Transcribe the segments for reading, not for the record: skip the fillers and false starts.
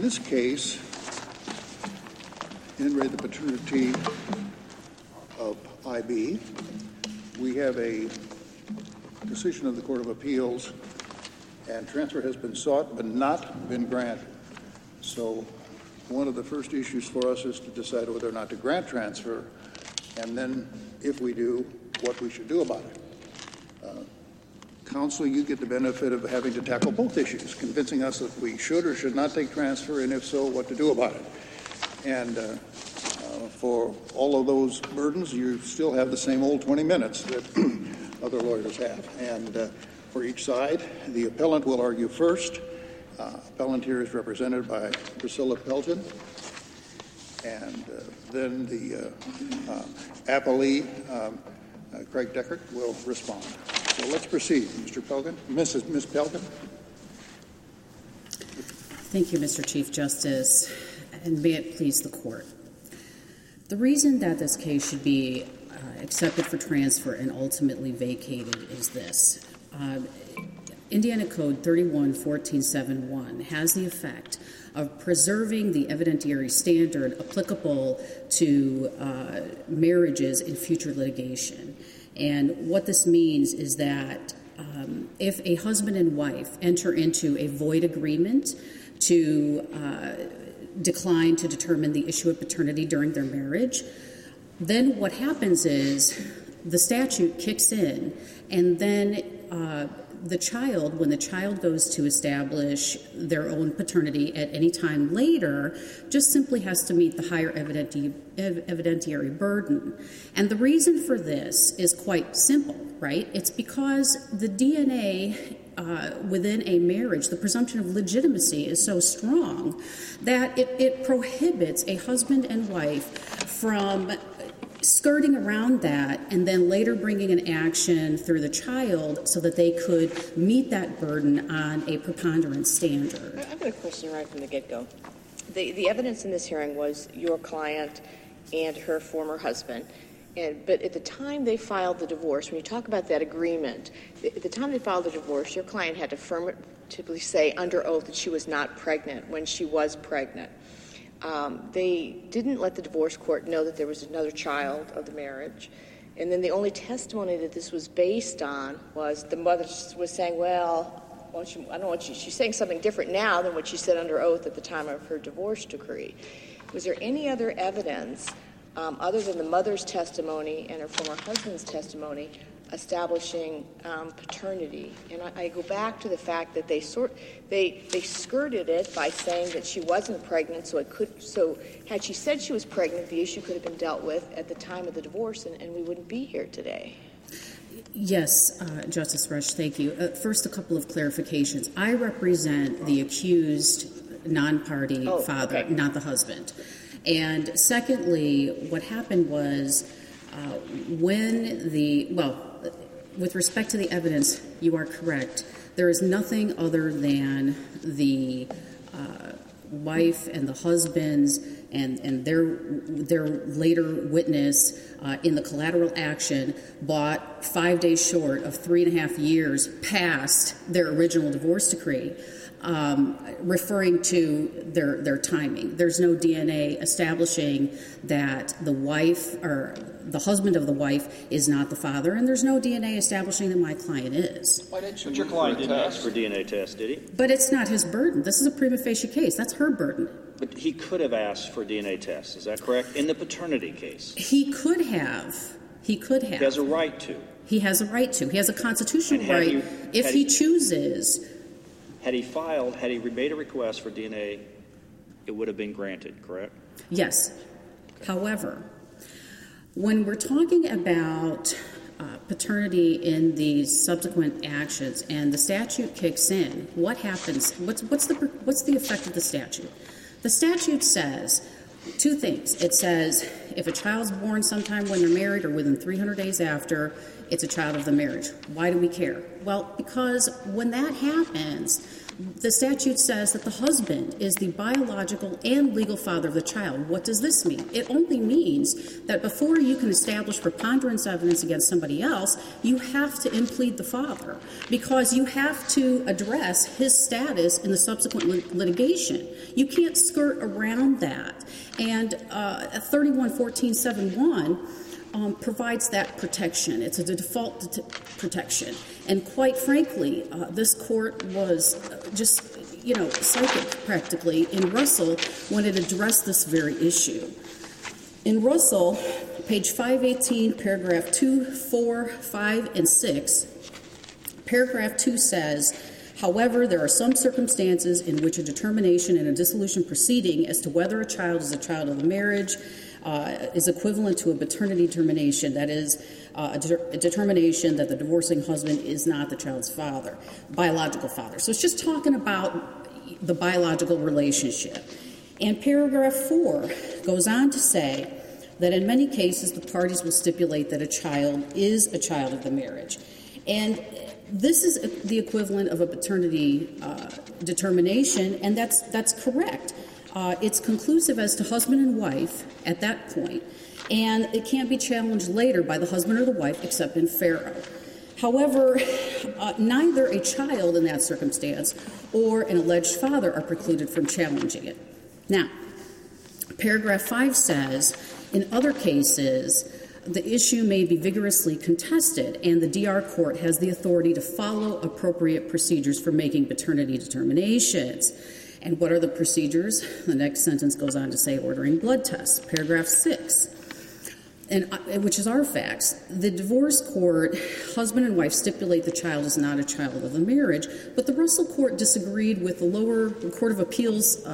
this case, in re the paternity of IB, we have a decision of the Court of Appeals, and transfer has been sought but not been granted. So one of the first issues for us is to decide whether or not to grant transfer, and then, if we do, what we should do about it. Counsel, you get the benefit of having to tackle both issues, convincing us that we should or should not take transfer, and if so, what to do about it. And for all of those burdens, you still have the same old 20 minutes that other lawyers have. And for each side, the appellant will argue first. Appellant here is represented by Priscilla Pelton. And then the appellee, Craig Deckert, will respond. So let's proceed. Mr. Pelton. Ms. Pelton. Thank you, Mr. Chief Justice, and may it please the Court. The reason that this case should be accepted for transfer and ultimately vacated is this. Indiana Code 31-1471 has the effect of preserving the evidentiary standard applicable to marriages in future litigation. And what this means is that if a husband and wife enter into a void agreement to decline to determine the issue of paternity during their marriage, then what happens is the statute kicks in, and then the child, when the child goes to establish their own paternity at any time later, just simply has to meet the higher evidentiary burden. And the reason for this is quite simple, right? It's because the DNA within a marriage, the presumption of legitimacy is so strong that it prohibits a husband and wife from skirting around that and then later bringing an action through the child so that they could meet that burden on a preponderance standard. I've got a question right from the get-go. The evidence in this hearing was your client and her former husband. But at the time they filed the divorce, when you talk about that agreement, at the time they filed the divorce, your client had to affirmatively say under oath that she was not pregnant when she was pregnant. They didn't let the divorce court know that there was another child of the marriage. And then the only testimony that this was based on was the mother was saying, she's saying something different now than what she said under oath at the time of her divorce decree. Was there any other evidence other than the mother's testimony and her former husband's testimony establishing paternity? And I go back to the fact that they skirted it by saying that she wasn't pregnant, so had she said she was pregnant, the issue could have been dealt with at the time of the divorce, and we wouldn't be here today. Yes, Justice Rush, thank you. First, a couple of clarifications. I represent the accused non-party father, okay, not the husband. And secondly, what happened was with respect to the evidence, you are correct. There is nothing other than the wife and the husbands and their later witness in the collateral action bought 5 days short of 3.5 years past their original divorce decree, referring to their timing. There's no DNA establishing that the wife or the husband of the wife is not the father, and there's no DNA establishing that my client is. Why didn't you? But your client didn't ask for DNA test, did he? But it's not his burden. This is a prima facie case. That's her burden. But he could have asked for DNA tests. Is that correct? In the paternity case, he could have. He has a right to. He has a right to. He has a constitutional right if he chooses. Had he made a request for DNA, it would have been granted, correct? Yes. Okay. However, when we're talking about paternity in these subsequent actions and the statute kicks in, what happens? What's the effect of the statute? The statute says two things. It says if a child's born sometime when they're married or within 300 days after, it's a child of the marriage. Why do we care? Well, because when that happens, the statute says that the husband is the biological and legal father of the child. What does this mean? It only means that before you can establish preponderance evidence against somebody else, you have to implead the father, because you have to address his status in the subsequent litigation. You can't skirt around that. And 311471 provides that protection. It's a default protection. And quite frankly, this court was just, psychic practically in Russell when it addressed this very issue. In Russell, page 518, paragraph 2, 4, 5, and 6, paragraph 2 says, however, there are some circumstances in which a determination in a dissolution proceeding as to whether a child is a child of the marriage is equivalent to a paternity determination, that is, a determination that the divorcing husband is not the child's father, biological father. So it's just talking about the biological relationship. And paragraph 4 goes on to say that in many cases the parties will stipulate that a child is a child of the marriage. And this is the equivalent of a paternity determination, and that's correct. It's conclusive as to husband and wife at that point, and it can't be challenged later by the husband or the wife except in Farrow. However, neither a child in that circumstance or an alleged father are precluded from challenging it. Now, paragraph 5 says, in other cases, the issue may be vigorously contested, and the DR court has the authority to follow appropriate procedures for making paternity determinations. And what are the procedures? The next sentence goes on to say ordering blood tests. Paragraph 6, which is our facts. The divorce court, husband and wife stipulate the child is not a child of the marriage, but the Russell court disagreed with the lower Court of Appeals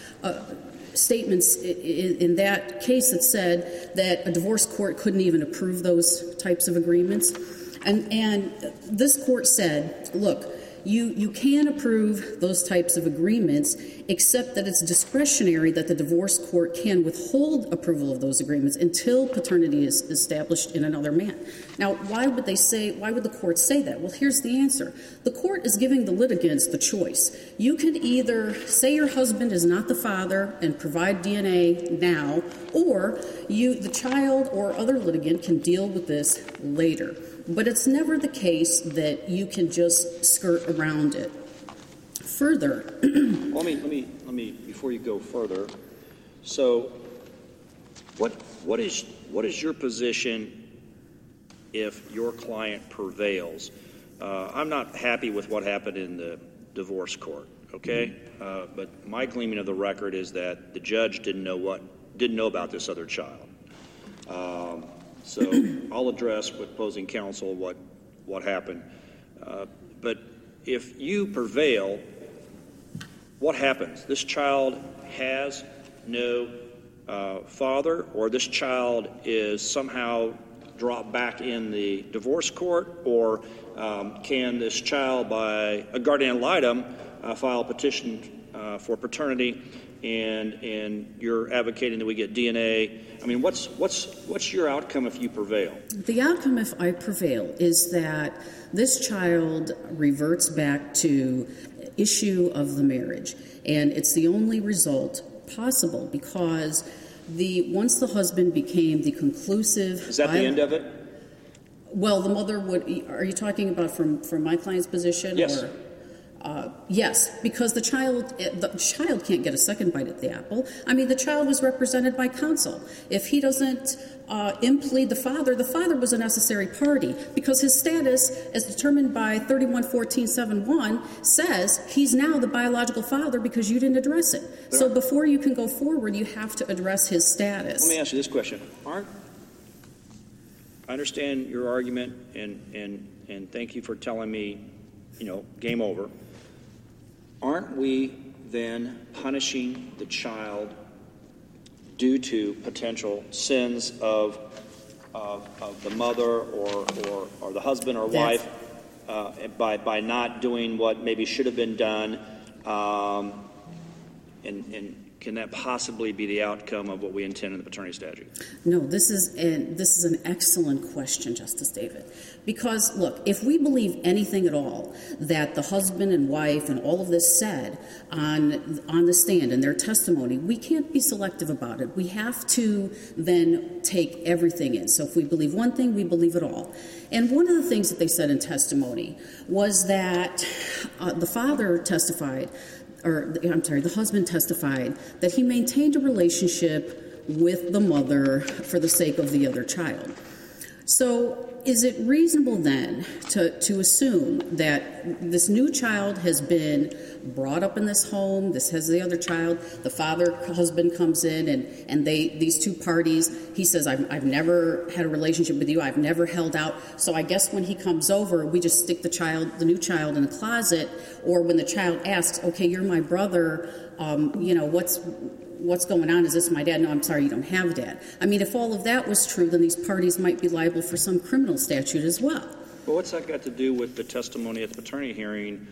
statements in that case that said that a divorce court couldn't even approve those types of agreements. And this court said, look, you can approve those types of agreements, except that it's discretionary that the divorce court can withhold approval of those agreements until paternity is established in another man. Now, why would the court say that? Well, here's the answer. The court is giving the litigants the choice. You can either say your husband is not the father and provide DNA now, or the child or other litigant can deal with this later. But it's never the case that you can just skirt around it. Further, let me before you go further. So, what is your position if your client prevails? I'm not happy with what happened in the divorce court. Okay, but my gleaning of the record is that the judge didn't know about this other child. So I'll address with opposing counsel what happened. But if you prevail, what happens? This child has no father, or this child is somehow dropped back in the divorce court, or can this child, by a guardian ad litem, file a petition for paternity, and you're advocating that we get DNA? I mean, what's your outcome if you prevail? The outcome if I prevail is that this child reverts back to issue of the marriage, and it's the only result possible, because once the husband became the conclusive... Is that the end of it? Well, the mother would... Are you talking about from my client's position? Yes. Yes, because the child can't get a second bite at the apple. I mean, the child was represented by counsel. If he doesn't implead the father was a necessary party, because his status, as determined by 311471, says he's now the biological father because you didn't address it. So before you can go forward, you have to address his status. Let me ask you this question. I understand your argument, and thank you for telling me, game over. Aren't we then punishing the child due to potential sins of the mother or the husband or wife by not doing what maybe should have been done? And can that possibly be the outcome of what we intend in the paternity statute? No, this is an excellent question, Justice David. Because, look, if we believe anything at all that the husband and wife and all of this said on the stand in their testimony, we can't be selective about it. We have to then take everything in. So if we believe one thing, we believe it all. And one of the things that they said in testimony was that the father testified, the husband testified that he maintained a relationship with the mother for the sake of the other child. So is it reasonable then to assume that this new child has been brought up in this home, this has the other child, the husband comes in and these two parties, he says, I've never had a relationship with you, I've never held out, so I guess when he comes over, we just stick the new child in the closet, or when the child asks, okay, you're my brother, what's going on? Is this my dad? No, I'm sorry, you don't have a dad. I mean, if all of that was true, then these parties might be liable for some criminal statute as well. Well, what's that got to do with the testimony at the paternity hearing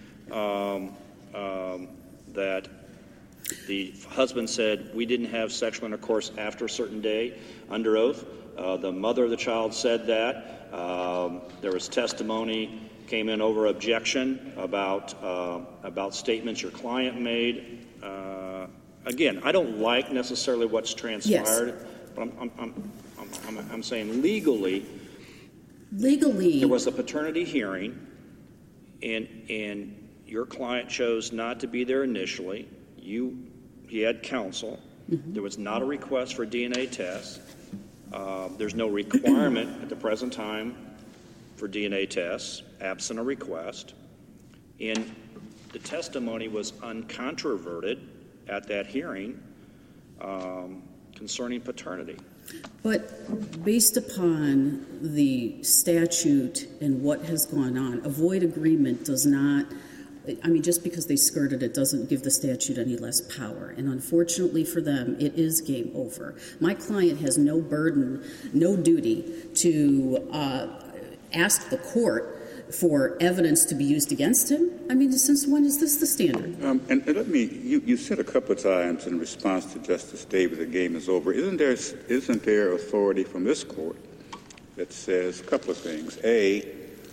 that the husband said we didn't have sexual intercourse after a certain day under oath? The mother of the child said that. There was testimony came in over objection about statements your client made. Again, I don't like necessarily what's transpired, yes, but I'm saying legally, there was a paternity hearing, and your client chose not to be there initially. He had counsel. Mm-hmm. There was not a request for DNA tests. There's no requirement at the present time for DNA tests, absent a request. And the testimony was uncontroverted at that hearing concerning paternity. But based upon the statute and what has gone on, a void agreement does not, just because they skirted it doesn't give the statute any less power. And unfortunately for them, it is game over. My client has no burden, no duty to ask the court for evidence to be used against him. Since when is this the standard? And let me, you said a couple of times in response to Justice Davis, the game is over. Isn't there authority from this court that says a couple of things? A,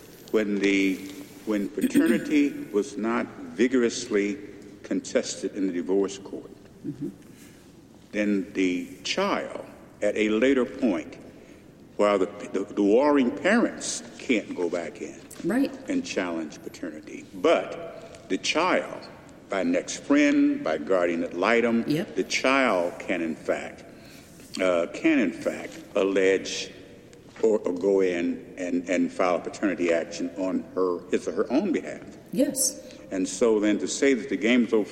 when paternity was not vigorously contested in the divorce court, mm-hmm, then the child, at a later point, while the warring parents can't go back in, right, and challenge paternity, but the child, by next friend, by guardian ad litem, yep, the child can in fact allege or go in and file a paternity action on his or her own behalf. Yes. And so then to say that the game's over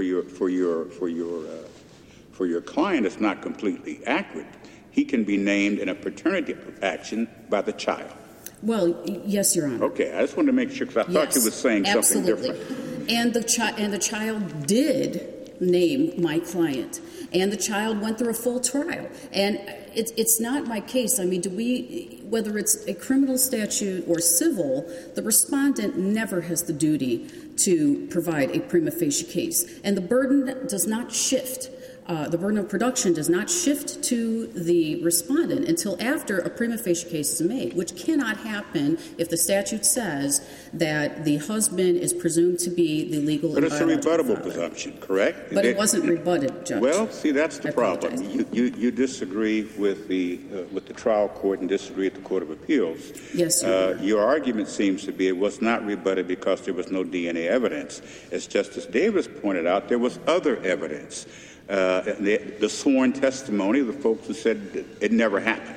for your client is not completely accurate. He can be named in a paternity action by the child. Well, yes, Your Honor. Okay, I just wanted to make sure, because I thought you were saying absolutely. Something different. And the child did name my client, and the child went through a full trial. And it's not my case. Whether it's a criminal statute or civil, the respondent never has the duty to provide a prima facie case. And the burden does not shift. The burden of production does not shift to the respondent until after a prima facie case is made, which cannot happen if the statute says that the husband is presumed to be the legal and biological father. But it's a rebuttable presumption, correct? But it wasn't rebutted, Judge. Well, see, that's the problem. You disagree with the trial court and disagree with the Court of Appeals. Yes, Your Honor. Your argument seems to be it was not rebutted because there was no DNA evidence. As Justice Davis pointed out, there was other evidence. The sworn testimony of the folks who said it never happened.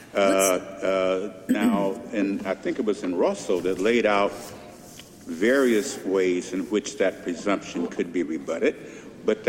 Now, and I think it was in Russell that laid out various ways in which that presumption could be rebutted, but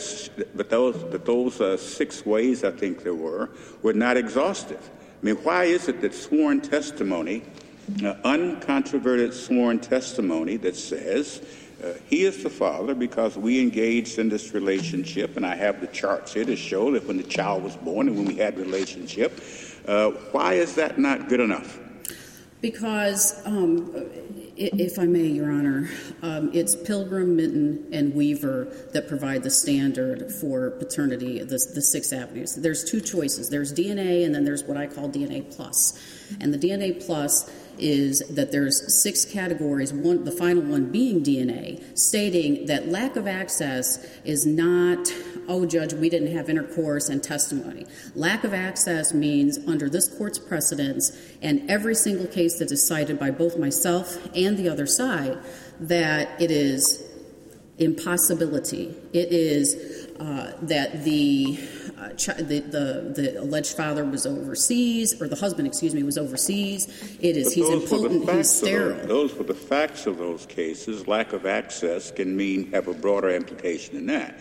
those 6 ways I think there were not exhaustive. Why is it that sworn testimony, uncontroverted sworn testimony that says he is the father because we engaged in this relationship, and I have the charts here to show that when the child was born and when we had relationship, why is that not good enough? Because If I may, Your Honor, it's Pilgrim, Minton, and Weaver that provide the standard for paternity, the 6 avenues. There's 2 choices. There's DNA, and then there's what I call DNA plus. And the DNA plus is that there's 6 categories, the final one being DNA, stating that lack of access is not, oh, Judge, we didn't have intercourse and testimony. Lack of access means, under this court's precedents, and every single case that is cited by both myself and the other side, that it is impossibility. It is that the alleged father was overseas, or the husband, was overseas. It is he's impotent, he's sterile. Those were the facts of those cases. Lack of access can have a broader implication than that.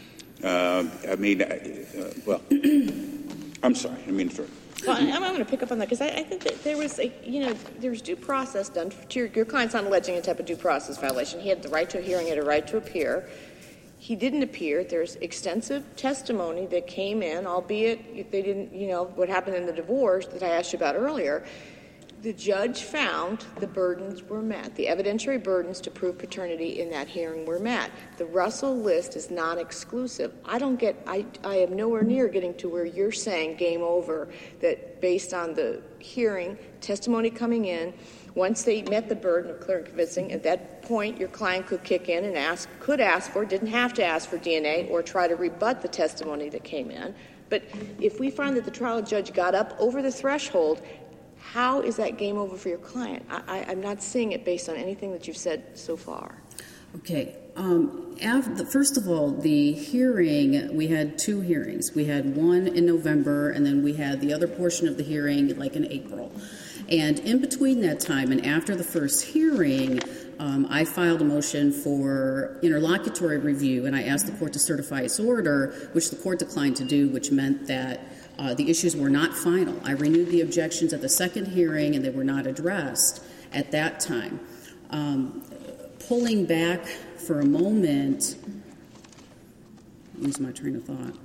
I'm sorry. I mean, sir. Well, I'm going to pick up on that because I think that there was due process done to your client's not alleging a type of due process violation. He had the right to a hearing, he had a right to appear. He didn't appear. There's extensive testimony that came in, albeit if they didn't, what happened in the divorce that I asked you about earlier. The judge found the burdens were met. The evidentiary burdens to prove paternity in that hearing were met. The Russell list is non-exclusive. I am nowhere near getting to where you're saying game over, that based on the hearing, testimony coming in, once they met the burden of clear and convincing, at that point your client could kick in and didn't have to ask for DNA or try to rebut the testimony that came in. But if we find that the trial judge got up over the threshold, how is that game over for your client? I'm not seeing it based on anything that you've said so far. Okay. First of all, the hearing, we had 2 hearings. We had one in November, and then we had the other portion of the hearing in April. And in between that time and after the first hearing, I filed a motion for interlocutory review, and I asked the court to certify its order, which the court declined to do, which meant that the issues were not final. I renewed the objections at the second hearing, and they were not addressed at that time. Pulling back for a moment, lose my train of thought.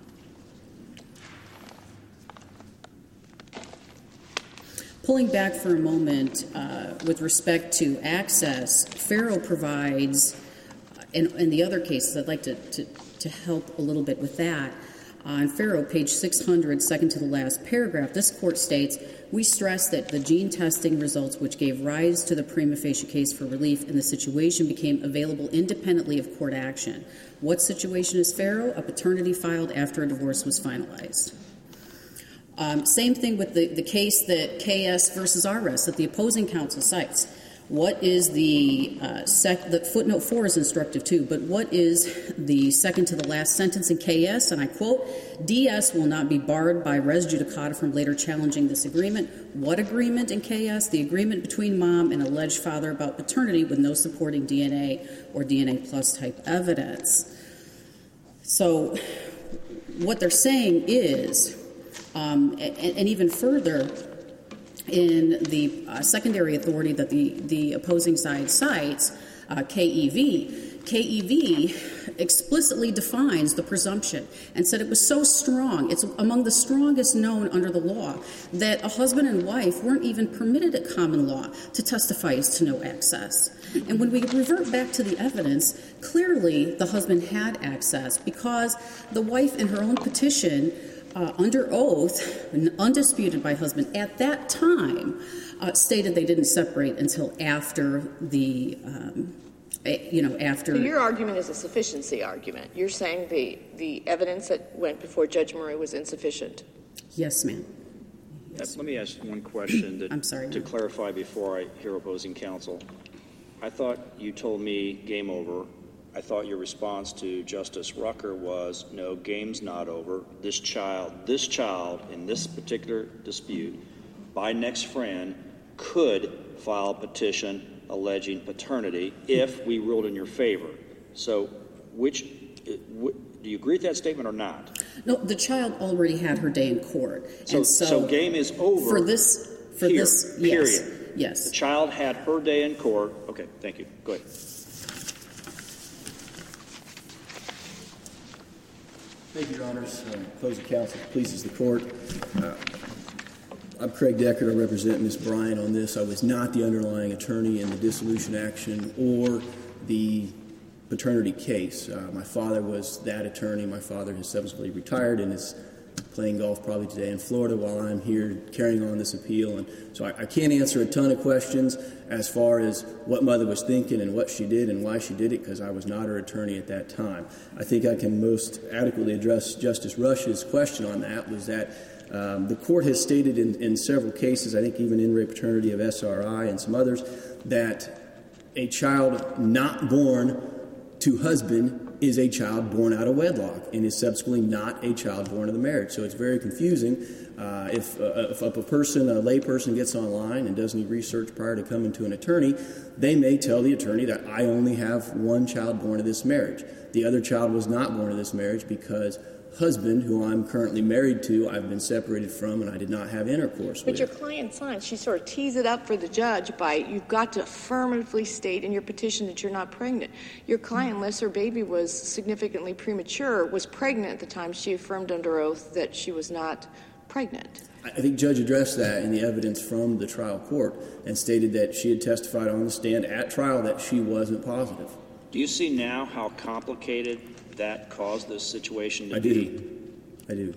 Pulling back for a moment with respect to access, Farrow provides, in the other cases, I'd like to help a little bit with that. On Farrow, page 600, second to the last paragraph, this court states, we stress that the gene testing results which gave rise to the prima facie case for relief in the situation became available independently of court action. What situation is Farrow? A paternity filed after a divorce was finalized. Same thing with the case that KS versus RS that the opposing counsel cites. What is the footnote 4 is instructive too, but what is the second to the last sentence in KS? And I quote, DS will not be barred by res judicata from later challenging this agreement. What agreement in KS? The agreement between mom and alleged father about paternity with no supporting DNA or DNA plus type evidence. So what they're saying is, and even further, in the secondary authority that the opposing side cites, KEV explicitly defines the presumption and said it was so strong, it's among the strongest known under the law, that a husband and wife weren't even permitted at common law to testify as to no access. And when we revert back to the evidence, clearly the husband had access because the wife in her own petition, under oath, undisputed by husband, at that time stated they didn't separate until after the, after. So your argument is a sufficiency argument. You're saying the evidence that went before Judge Murray was insufficient? Yes, ma'am. Yes. Let me ask one question to clarify before I hear opposing counsel. I thought you told me game over. I thought your response to Justice Rucker was, no, game's not over. This child in this particular dispute, by next friend, could file a petition alleging paternity if we ruled in your favor. So do you agree with that statement or not? No, the child already had her day in court. So game is over. For this, yes. Period. Yes. The child had her day in court. Okay, thank you. Go ahead. Thank you, Your Honors. Opposing counsel, pleases the court. I'm Craig Deckard. I represent Ms. Bryant on this. I was not the underlying attorney in the dissolution action or the paternity case. My father was that attorney. My father has subsequently retired and is playing golf probably today in Florida while I'm here carrying on this appeal. And so I can't answer a ton of questions as far as what mother was thinking and what she did and why she did it, because I was not her attorney at that time. I think I can most adequately address Justice Rush's question on that, was that the court has stated in several cases, I think even in re paternity of SRI and some others, that a child not born to husband is a child born out of wedlock and is subsequently not a child born of the marriage. So it's very confusing. If a person, a lay person, gets online and does any research prior to coming to an attorney, they may tell the attorney that I only have one child born of this marriage. The other child was not born of this marriage because husband, who I'm currently married to, I've been separated from, and I did not have intercourse with. But your client signs, she sort of tees it up for the judge by, you've got to affirmatively state in your petition that you're not pregnant. Your client, unless her baby was significantly premature, was pregnant at the time she affirmed under oath that she was not pregnant. I think Judge addressed that in the evidence from the trial court and stated that she had testified on the stand at trial that she wasn't positive. Do you see now how complicated that caused this situation to be? I do.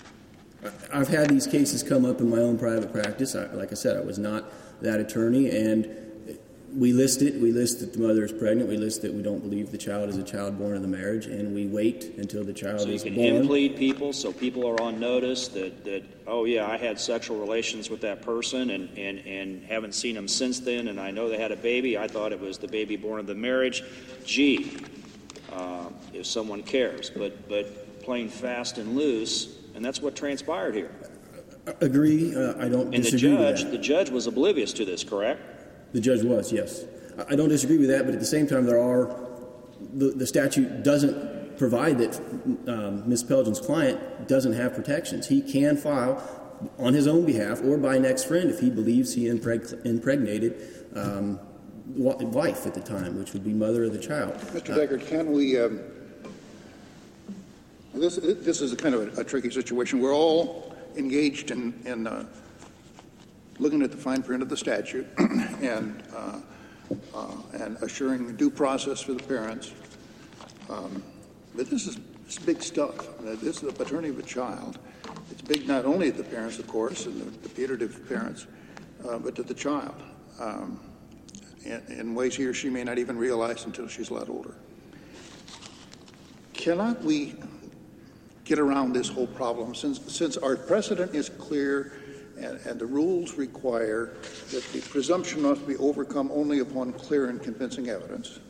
I've had these cases come up in my own private practice. Like I said, I was not that attorney, and we list it. We list that the mother is pregnant. We list that we don't believe the child is a child born of the marriage, and we wait until the child is born. So you can implead people, so people are on notice that oh yeah, I had sexual relations with that person and haven't seen them since then, and I know they had a baby. I thought it was the baby born of the marriage. Gee, if someone cares, but playing fast and loose, and that's what transpired here. Agree. I don't disagree with that. And the judge was oblivious to this, correct? The judge was, yes. I don't disagree with that, but at the same time, the statute doesn't provide that Ms. Pelgin's client doesn't have protections. He can file on his own behalf or by next friend if he believes he impregnated wife at the time, which would be mother of the child. Mr. Deckard, can we... This is a kind of a tricky situation. We're all engaged in looking at the fine print of the statute and assuring due process for the parents. But this is big stuff. This is the paternity of a child. It's big not only to the parents, of course, and the putative parents, but to the child in ways he or she may not even realize until she's a lot older. Cannot we get around this whole problem since our precedent is clear and the rules require that the presumption must be overcome only upon clear and convincing evidence?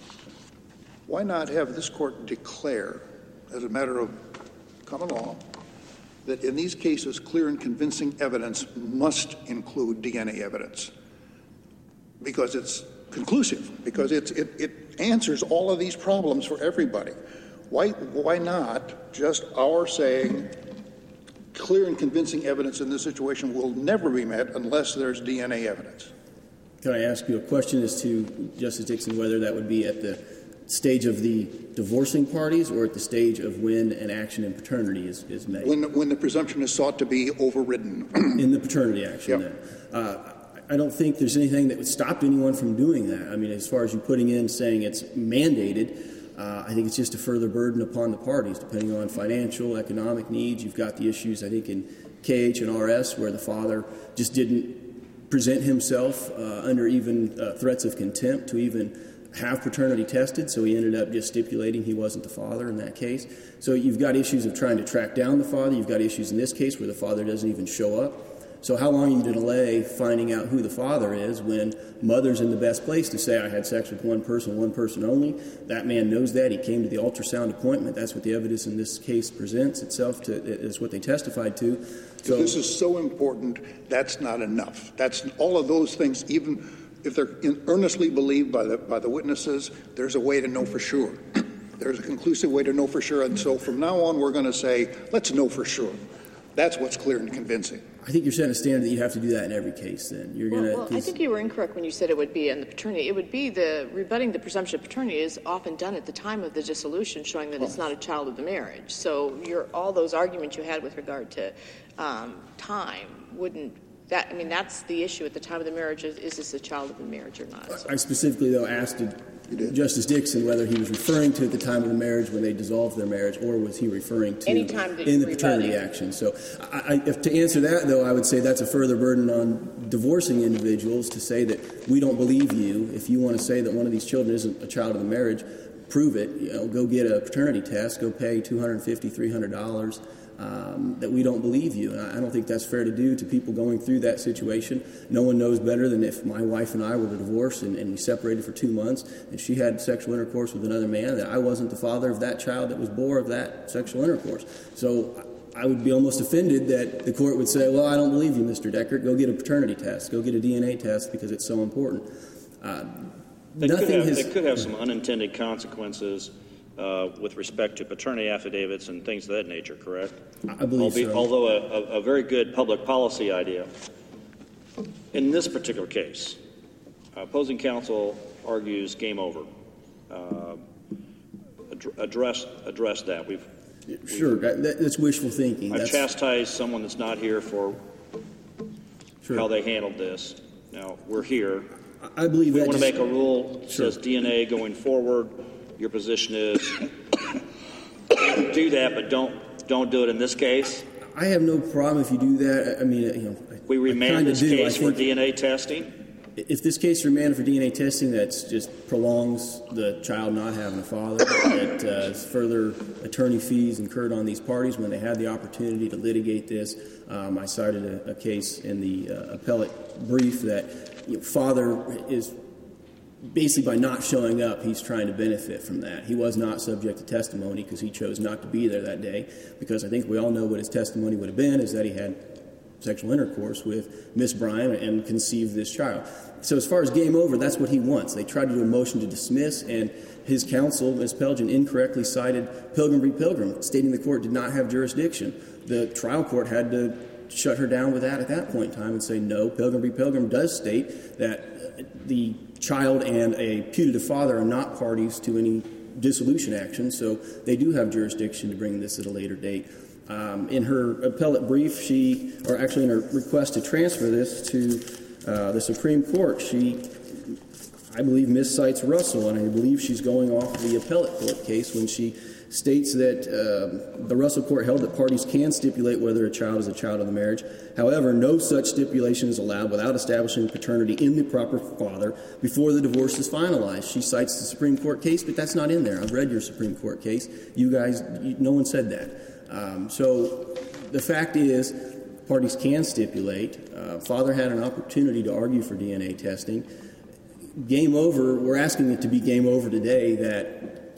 Why not have this court declare, as a matter of common law, that in these cases clear and convincing evidence must include DNA evidence? Because it's conclusive, because it answers all of these problems for everybody. Why not just our saying clear and convincing evidence in this situation will never be met unless there's DNA evidence? Can I ask you a question as to, Justice Dixon, whether that would be at the stage of the divorcing parties or at the stage of when an action in paternity is made? When the presumption is sought to be overridden. In the paternity action, yep. Then. I don't think there's anything that would stop anyone from doing that. I mean, as far as you putting in saying it's mandated, I think it's just a further burden upon the parties, depending on financial, economic needs. You've got the issues, I think, in KH and RS, where the father just didn't present himself under even threats of contempt to even have paternity tested, so he ended up just stipulating he wasn't the father in that case. So you've got issues of trying to track down the father. You've got issues in this case where the father doesn't even show up. So how long are you to delay finding out who the father is when mother's in the best place to say, I had sex with one person only? That man knows that. He came to the ultrasound appointment. That's what the evidence in this case presents itself to, is what they testified to. So this is so important, that's not enough. That's all of those things, even if they're earnestly believed by the witnesses, there's a way to know for sure. There's a conclusive way to know for sure. And so from now on, we're going to say, let's know for sure. That's what's clear and convincing. I think you're setting a standard that you have to do that in every case then. Well, I think you were incorrect when you said it would be in the paternity. It would be rebutting the presumption of paternity is often done at the time of the dissolution, showing that it's not a child of the marriage. So all those arguments you had with regard to time wouldn't that? I mean, that's the issue at the time of the marriage: is this a child of the marriage or not? So. I specifically, though, asked Justice Dixon whether he was referring to at the time of the marriage when they dissolved their marriage, or was he referring to in the paternity action. So, if to answer that, though, I would say that's a further burden on divorcing individuals to say that we don't believe you. If you want to say that one of these children isn't a child of the marriage, prove it. Go get a paternity test. Go pay $250, $300. That we don't believe you. And I don't think that's fair to do to people going through that situation. No one knows better than if my wife and I were to divorce and we separated for 2 months and she had sexual intercourse with another man, that I wasn't the father of that child that was born of that sexual intercourse. So I would be almost offended that the court would say, well, I don't believe you, Mr. Deckert. Go get a paternity test. Go get a DNA test because it's so important. It could have some unintended consequences with respect to paternity affidavits and things of that nature, correct? I believe so. Although a very good public policy idea. In this particular case, opposing counsel argues game over. Address that. Sure, that's wishful thinking. I've chastised someone that's not here for how they handled this. Now, we're here. I believe we want to make a rule that says DNA going forward. Your position is do that, but don't do it in this case. I have no problem if you do that. I mean, we remand this case for DNA testing. If this case remanded for DNA testing, that just prolongs the child not having a father. That further attorney fees incurred on these parties when they had the opportunity to litigate this. I cited a case in the appellate brief that father is. Basically, by not showing up, he's trying to benefit from that. He was not subject to testimony because he chose not to be there that day, because I think we all know what his testimony would have been, is that he had sexual intercourse with Miss Bryan and conceived this child. So as far as game over, that's what he wants. They tried to do a motion to dismiss, and his counsel, Ms. Pelgin, incorrectly cited Pilgrim v. Pilgrim, stating the court did not have jurisdiction. The trial court had to shut her down with that at that point in time and say, no, Pilgrim v. Pilgrim does state that the child and a putative father are not parties to any dissolution action, so they do have jurisdiction to bring this at a later date. In her appellate brief, in her request to transfer this to the Supreme Court, I believe, miscites Russell, and I believe she's going off the appellate court case when she states that the Russell court held that parties can stipulate whether a child is a child of the marriage. However, no such stipulation is allowed without establishing paternity in the proper father before the divorce is finalized. She cites the Supreme Court case, but that's not in there. I've read your Supreme Court case. You guys, no one said that. So the fact is, parties can stipulate. Father had an opportunity to argue for DNA testing. Game over, we're asking it to be game over today that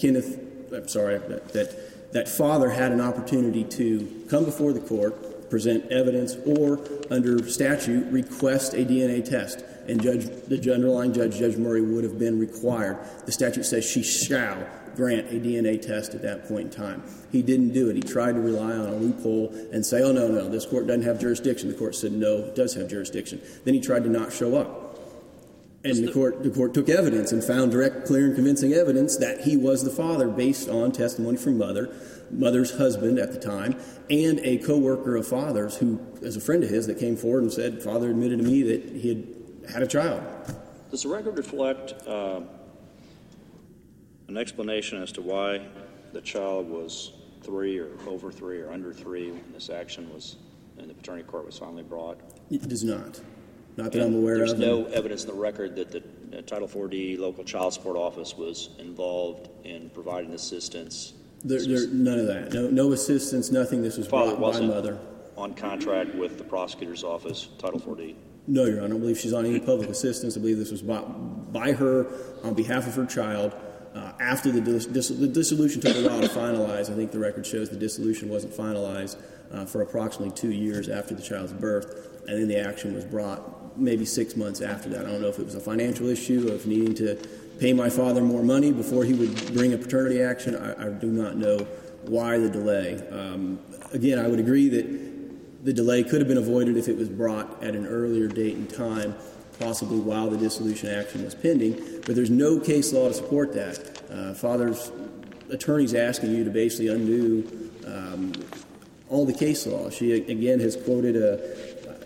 that father had an opportunity to come before the court, present evidence, or under statute request a DNA test. And the underlying judge, Judge Murray, would have been required. The statute says she shall grant a DNA test at that point in time. He didn't do it. He tried to rely on a loophole and say, oh, no, this court doesn't have jurisdiction. The court said, no, it does have jurisdiction. Then he tried to not show up. And the court took evidence and found direct, clear, and convincing evidence that he was the father based on testimony from mother's husband at the time, and a co-worker of father's who, as a friend of his, that came forward and said, father admitted to me that he had a child. Does the record reflect an explanation as to why the child was 3 or over 3 or under 3 when this action was in the paternity court was finally brought? It does not. Not that I'm aware of. There's no evidence in the record that the Title 4D local child support office was involved in providing assistance? None of that. No assistance, nothing. This was brought by mother. On contract with the prosecutor's office, Title 4D? No, Your Honor. I don't believe she's on any public assistance. I believe this was bought by her on behalf of her child. After the dissolution took a while to finalize. I think the record shows the dissolution wasn't finalized for approximately 2 years after the child's birth, and then the action was brought maybe 6 months after that. I don't know if it was a financial issue of needing to pay my father more money before he would bring a paternity action. I do not know why the delay. Again, I would agree that the delay could have been avoided if it was brought at an earlier date and time, possibly while the dissolution action was pending, but there's no case law to support that. Father's attorney's asking you to basically undo all the case law. She, again, has quoted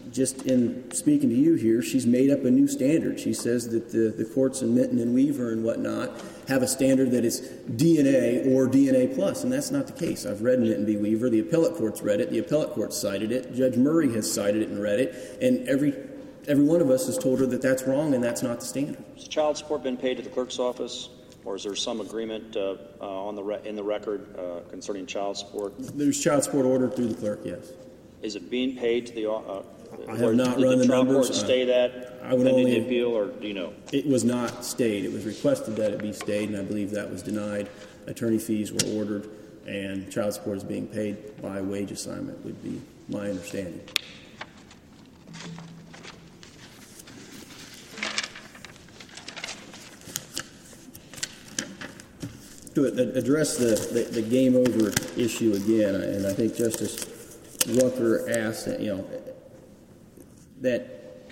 just in speaking to you here, she's made up a new standard. She says that the courts in Minton and Weaver and whatnot have a standard that is DNA or DNA plus, and that's not the case. I've read Minton v. Weaver. The appellate court's read it. The appellate court cited it. Judge Murray has cited it and read it, and every one of us has told her that that's wrong and that's not the standard. Has child support been paid to the clerk's office, or is there some agreement in the record concerning child support? There's child support ordered through the clerk, yes. Is it being paid to the? I have not run the numbers. Did the trial court stay that? I would only the appeal, or do you know? It was not stayed. It was requested that it be stayed, and I believe that was denied. Attorney fees were ordered, and child support is being paid by wage assignment, would be my understanding. To address the game over issue again, and I think Justice Rucker asked that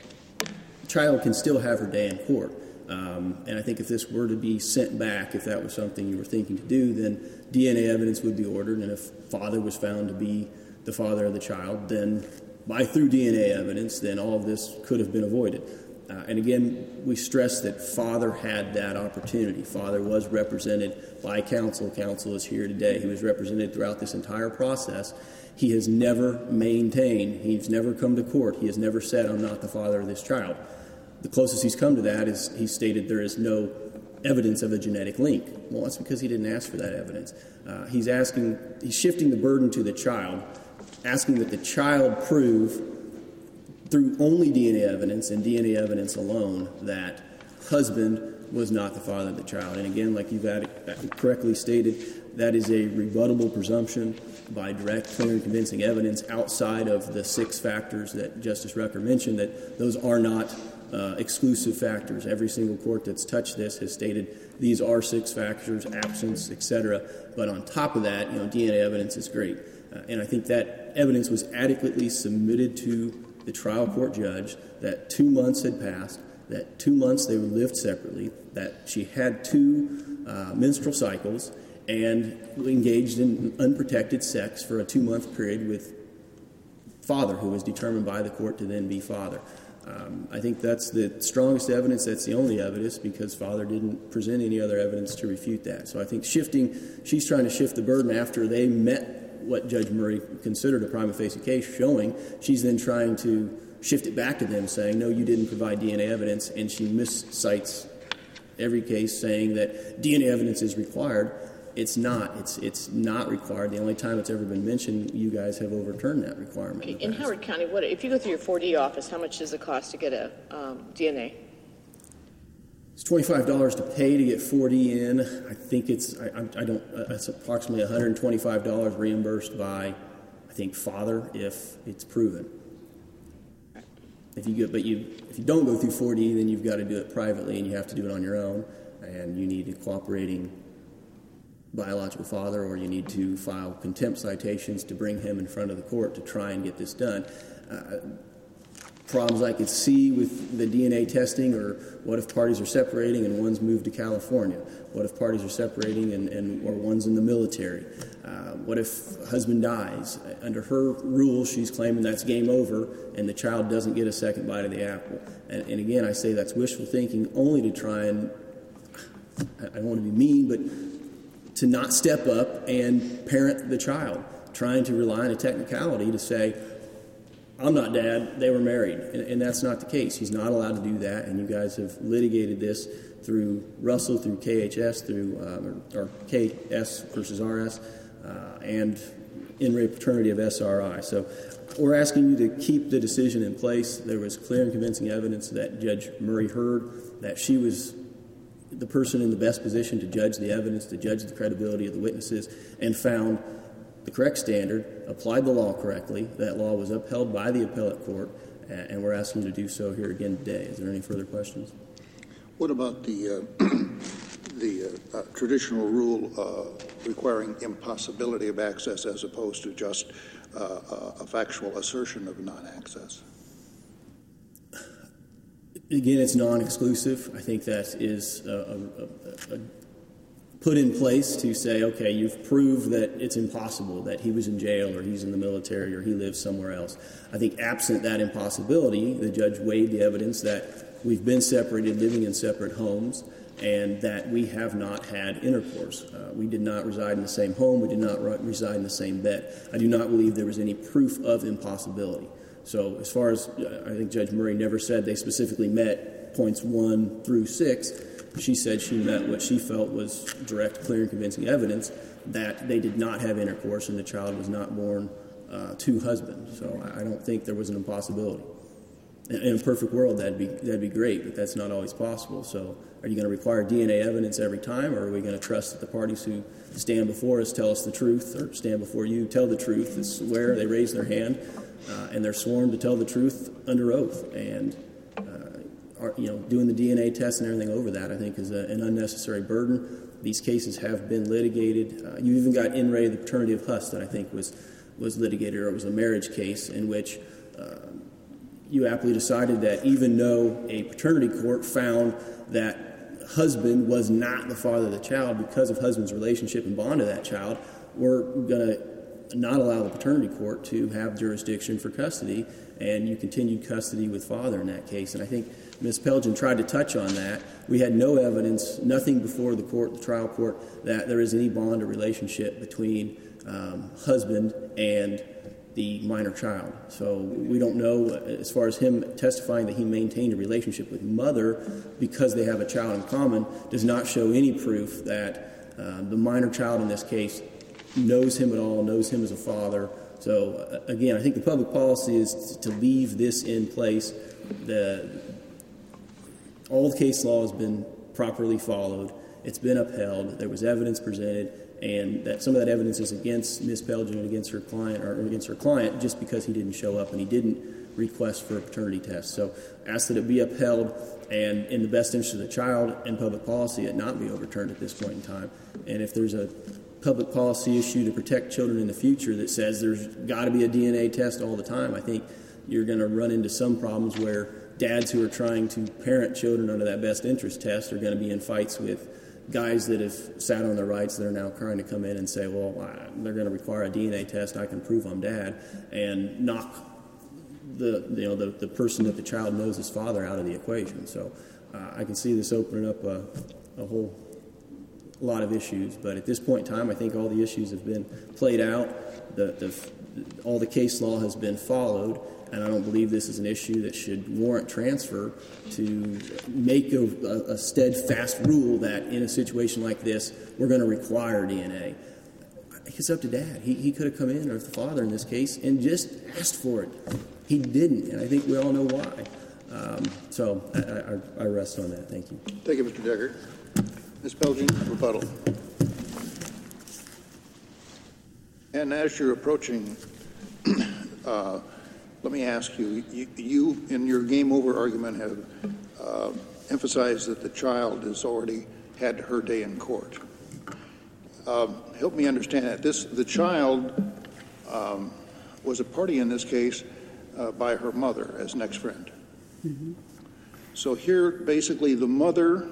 child can still have her day in court. And I think if this were to be sent back, if that was something you were thinking to do, then DNA evidence would be ordered, and if father was found to be the father of the child, then through DNA evidence, then all of this could have been avoided. And again, we stress that father had that opportunity. Father was represented by counsel. Counsel is here today. He was represented throughout this entire process. He has never maintained, he's never come to court, he has never said, I'm not the father of this child. The closest he's come to that is he stated there is no evidence of a genetic link. Well, that's because he didn't ask for that evidence. He's shifting the burden to the child, asking that the child prove through only DNA evidence and DNA evidence alone that husband was not the father of the child. And again, like you've correctly stated, that is a rebuttable presumption by direct, clear, and convincing evidence outside of the 6 factors that Justice Rucker mentioned, that those are not exclusive factors. Every single court that's touched this has stated these are 6 factors, absence, etc. But on top of that, DNA evidence is great. And I think that evidence was adequately submitted to the trial court judge, that 2 months had passed, that 2 months they lived separately, that she had 2 menstrual cycles, and engaged in unprotected sex for a 2-month period with father, who was determined by the court to then be father. I think that's the strongest evidence. That's the only evidence, because father didn't present any other evidence to refute that. So I think she's trying to shift the burden after they met what Judge Murray considered a prima facie case showing. She's then trying to shift it back to them, saying, no, you didn't provide DNA evidence, and she miscites every case saying that DNA evidence is required. It's not. It's not required. The only time it's ever been mentioned, you guys have overturned that requirement. In Howard County, if you go through your 4D office, how much does it cost to get a DNA? It's $25 to pay to get 4D in. I think it's approximately $125 reimbursed by, I think, father if it's proven. If you don't go through 4D, then you've got to do it privately, and you have to do it on your own, and you need a cooperating biological father, or you need to file contempt citations to bring him in front of the court to try and get this done. Problems I could see with the DNA testing, or what if parties are separating and one's moved to California? What if parties are separating or one's in the military? What if husband dies? Under her rules, she's claiming that's game over, and the child doesn't get a second bite of the apple. And again, I say that's wishful thinking only to try and, I don't want to be mean, but to not step up and parent the child, trying to rely on a technicality to say, I'm not dad, they were married. And that's not the case. He's not allowed to do that, and you guys have litigated this through Russell, through KHS, or KS versus RS, and in re paternity of SRI. So we're asking you to keep the decision in place. There was clear and convincing evidence that Judge Murray heard, that she was the person in the best position to judge the evidence, to judge the credibility of the witnesses, and found the correct standard, applied the law correctly. That law was upheld by the appellate court, and we're asking you to do so here again today. Is there any further questions? What about the traditional rule requiring impossibility of access as opposed to just a factual assertion of non-access? Again, it's non-exclusive. I think that is a put in place to say, okay, you've proved that it's impossible, that he was in jail or he's in the military or he lives somewhere else. I think absent that impossibility, the judge weighed the evidence that we've been separated, living in separate homes, and that we have not had intercourse. We did not reside in the same home. We did not reside in the same bed. I do not believe there was any proof of impossibility. So as far as, I think Judge Murray never said they specifically met points 1 through 6. She said she met what she felt was direct, clear, and convincing evidence that they did not have intercourse and the child was not born to husband. So I don't think there was an impossibility. In a perfect world, that'd be great, but that's not always possible. So are you going to require DNA evidence every time, or are we going to trust that the parties who stand before us tell us the truth, or stand before you, tell the truth, swear, they raise their hand, and they're sworn to tell the truth under oath? And doing the DNA test and everything over that, I think, is an unnecessary burden. These cases have been litigated. You even got in re the paternity of Huss that I think was litigated, or it was a marriage case in which you aptly decided that even though a paternity court found that husband was not the father of the child because of husband's relationship and bond to that child, we're going to not allow the paternity court to have jurisdiction for custody, and you continued custody with father in that case. And I think Ms. Pelgin tried to touch on that. We had no evidence, nothing before the court, the trial court, that there is any bond or relationship between husband and the minor child. So we don't know, as far as him testifying that he maintained a relationship with mother because they have a child in common, does not show any proof that the minor child in this case knows him at all, knows him as a father. So again, I think the public policy is to leave this in place. All the case law has been properly followed. It's been upheld. There was evidence presented, and that some of that evidence is against Ms. Pelgin and against her client, just because he didn't show up and he didn't request for a paternity test. So ask that it be upheld, and in the best interest of the child and public policy, it not be overturned at this point in time. And if there's a public policy issue to protect children in the future that says there's got to be a DNA test all the time, I think you're going to run into some problems where dads who are trying to parent children under that best interest test are going to be in fights with guys that have sat on their rights that are now trying to come in and say, well, they're going to require a DNA test, I can prove I'm dad, and knock the person that the child knows as father out of the equation. So I can see this opening up a whole lot of issues, but at this point in time, I think all the issues have been played out. All the case law has been followed, and I don't believe this is an issue that should warrant transfer to make a steadfast rule that in a situation like this, we're going to require DNA. It's up to dad. He could have come in, or the father in this case, and just asked for it. He didn't, and I think we all know why. So I rest on that. Thank you. Thank you, Mr. Deckard. Ms. Pelgin, rebuttal. And as you're approaching, let me ask you, you in your game over argument have emphasized that the child has already had her day in court. Help me understand that. The child was a party in this case by her mother as an ex-friend. Mm-hmm. So here, basically, the mother,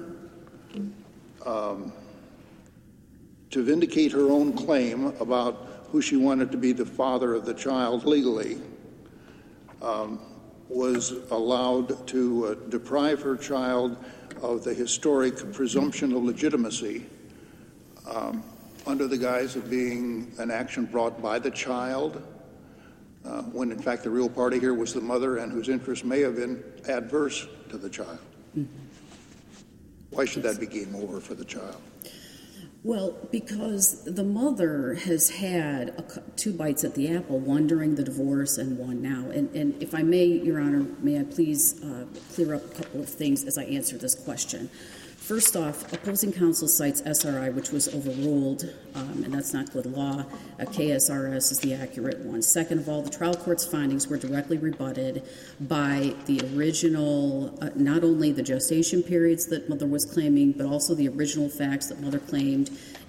to vindicate her own claim about who she wanted to be the father of the child legally, was allowed to deprive her child of the historic presumption of legitimacy under the guise of being an action brought by the child, when in fact the real party here was the mother, and whose interest may have been adverse to the child. Mm-hmm. Why should that be game over for the child? Well, because the mother has had two bites at the apple, one during the divorce and one now. And if I may, Your Honor, may I please clear up a couple of things as I answer this question. First off, opposing counsel cites SRI, which was overruled, and that's not good law. KSRS is the accurate one. Second of all, the trial court's findings were directly rebutted by the original, not only the gestation periods that mother was claiming, but also the original facts that mother claimed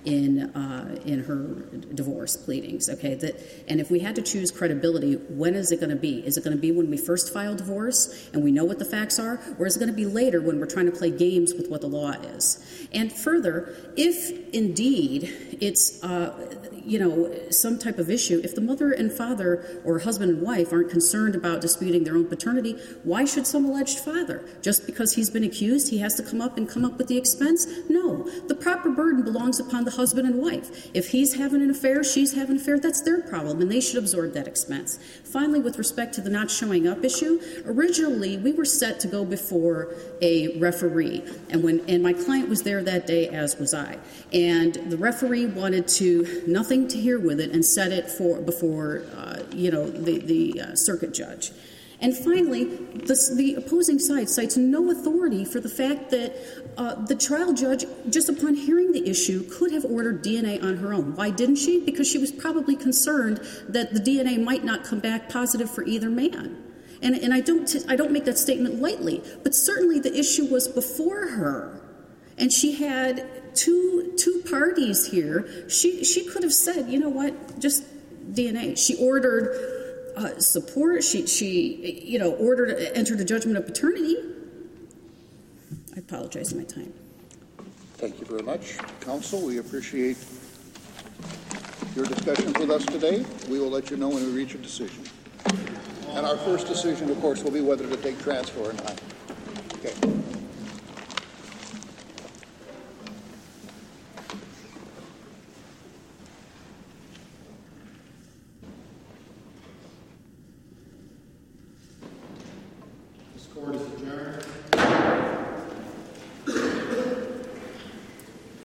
in her divorce pleadings. Okay, and if we had to choose credibility, when is it going to be? Is it going to be when we first file divorce and we know what the facts are, or is it going to be later when we're trying to play games with what the law is? And further, if indeed it's some type of issue, if the mother and father or husband and wife aren't concerned about disputing their own paternity, why should some alleged father, just because he's been accused, he has to come up with the expense? No, the proper burden belongs upon the husband and wife. If he's having an affair, she's having an affair, that's their problem, and they should absorb that expense. Finally, with respect to the not showing up issue, originally we were set to go before a referee, and my client was there that day, as was I, and the referee wanted nothing to hear with it and set it before the circuit judge. And finally, the opposing side cites no authority for the fact that the trial judge, just upon hearing the issue, could have ordered DNA on her own. Why didn't she? Because she was probably concerned that the DNA might not come back positive for either man. And I don't make that statement lightly, but certainly the issue was before her, and she had two parties here. She could have said, you know what, just DNA. She ordered support. She entered a judgment of paternity. I apologize for my time. Thank you very much, counsel. We appreciate your discussions with us today. We will let you know when we reach a decision. And our first decision, of course, will be whether to take transfer or not. Okay. This court is adjourned.